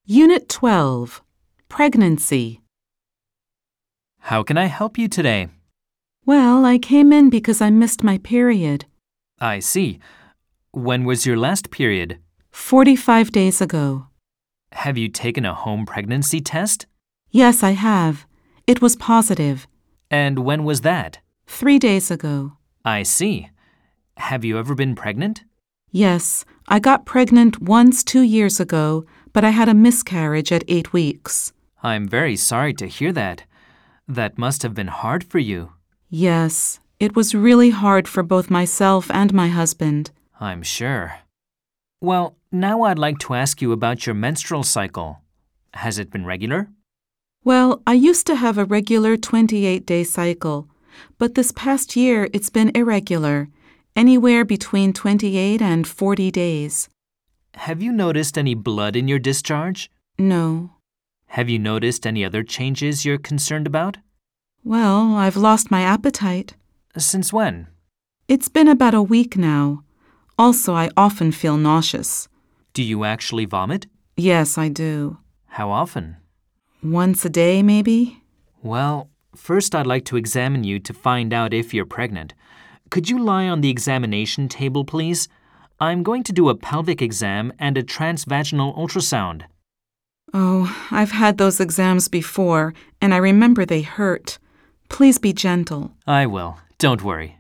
Unit 12. Pregnancy. How can I help you today? Well, I came in because I missed my period. I see. When was your last period? 45 days ago. Have you taken a home pregnancy test? Yes, I have. It was positive. And when was that? 3 days ago. I see. Have you ever been pregnant? Yes, I got pregnant once 2 years ago, but I had a miscarriage at 8 weeks. I'm very sorry to hear that. That must have been hard for you. Yes, it was really hard for both myself and my husband. I'm sure. Well, now I'd like to ask you about your menstrual cycle. Has it been regular? Well, I used to have a regular 28-day cycle, but this past year it's been irregular, anywhere between 28 and 40 days. Have you noticed any blood in your discharge? No. Have you noticed any other changes you're concerned about? Well, I've lost my appetite. Since when? It's been about a week now. Also, I often feel nauseous. Do you actually vomit? Yes, I do. How often? Once a day, maybe? Well, first I'd like to examine you to find out if you're pregnant. Could you lie on the examination table, please? I'm going to do a pelvic exam and a transvaginal ultrasound. Oh, I've had those exams before, and I remember they hurt. Please be gentle. I will. Don't worry.